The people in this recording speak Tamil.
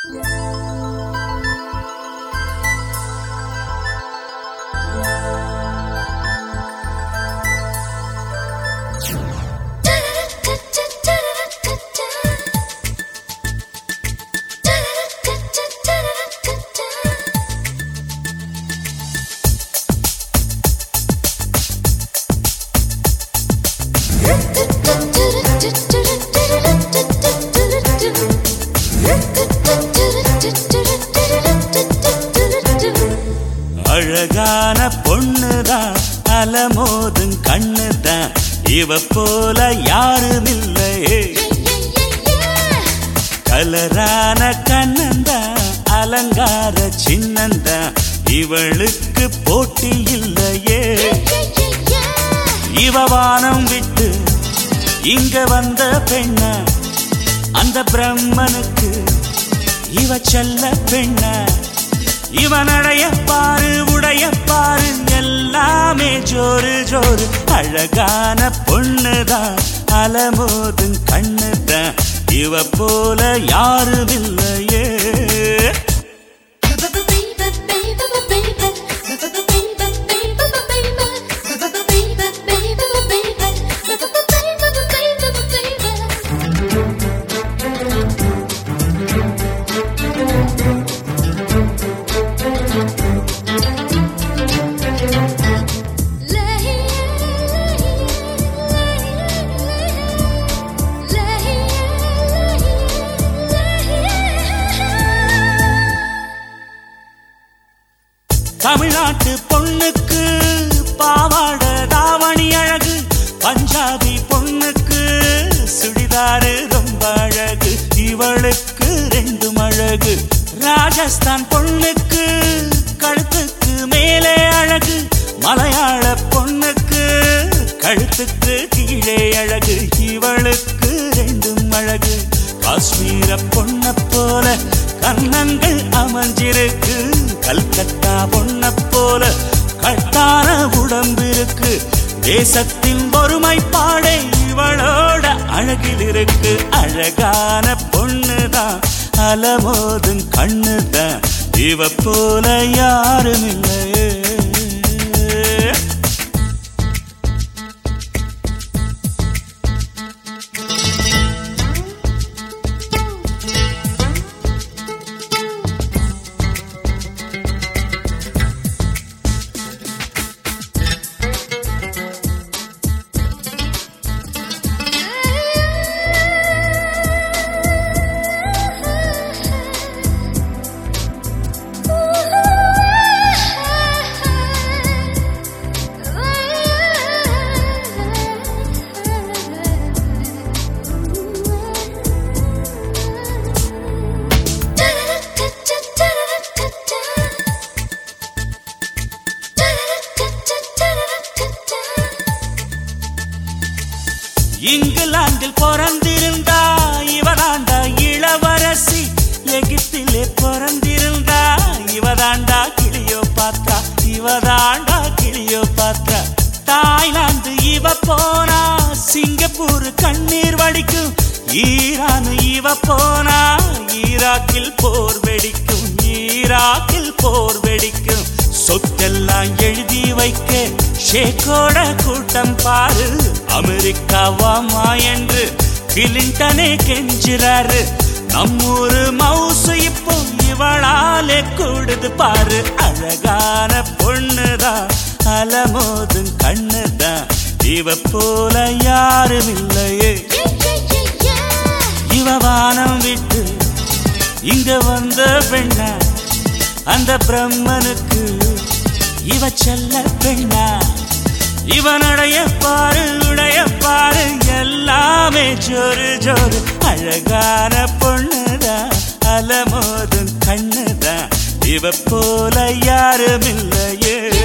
அழகான பொண்ணுதான் அலமோதும் கண்ணுதான் இவ போல யாரும் இல்லையே. கலரான கண்ணந்தான் அலங்கார சின்னந்தான் இவளுக்கு போட்டி இல்லையே. இவ வானம் விட்டு இங்க வந்த பெண்ண அந்த பிரம்மனுக்கு இவ செல்ல பெண்ண. இவன் அடைய பாரு உடைய பாரு எல்லாமே ஜோரு ஜோரு. அழகான பொண்ணுதான் அலமோதும் கண்ணுதான் இவ போல யாரும் இல்லையே. தமிழ்நாட்டு பொண்ணுக்கு பாவாட தாவணி அழகு, பஞ்சாபி பொண்ணுக்கு சுடிதாரு ரொம்ப அழகு இவளுக்கு ரெண்டும் அழகு. ராஜஸ்தான் பொண்ணுக்கு கழுத்துக்கு மேலே அழகு, மலையாள பொண்ணுக்கு கழுத்துக்கு கீழே அழகு இவளுக்கு ரெண்டும் அழகு. காஷ்மீர பொண்ண போல கண்ணங்கள் அமைஞ்சிருக்கு, கல்கத்தா பொண்ண போல கட்டான உடம்பிருக்கு. தேசத்தின் ஒருமைப்பாடே இவளோட அழகில் இருக்கு. அழகான பொண்ணுதான் அலமோதும் கண்ணுதான் இவ போல யாரும் இல்லையே. இங்கிலாந்தில் பிறந்திருந்தா இவதாண்டா இளவரசி, எகிப்திலே பிறந்திருந்தா இவதாண்டா கிளியோபாத்ரா, இவதாண்டா கிளியோபாத்ரா. தாய்லாந்து இவ போனா சிங்கப்பூர் கண்ணீர் வடிக்கும், ஈரான் இவ போனா ஈராக்கில் போர் வெடிக்கும், ஈராக்கில் போர் வெடிக்கும். சொத்தெல்லாம் எழுதி வைக்க ஷேக்கோட கூட்டம் பாரு, அமெரிக்காவாமா என்று கிளின்டனே கெஞ்சுறாரு. நம்மூரு மவுசு இப்போ இவளாலே கூடுது பாரு. அழகான பொண்ணுதான் அலமோதும் கண்ணுதான் இவ போல யாரும் இல்லையே. இவ வானம் விட்டு இங்க வந்த பெண்ண அந்த பிரம்மனுக்கு இவ செல்ல பெண்ணா. இவனுடைய பாரு உடைய பாரு எல்லாமே ஜோரு ஜோரு. அழகான பொண்ணுதான் அலமோதும் கண்ணுதான் இவ போல யாரும் இல்லையே.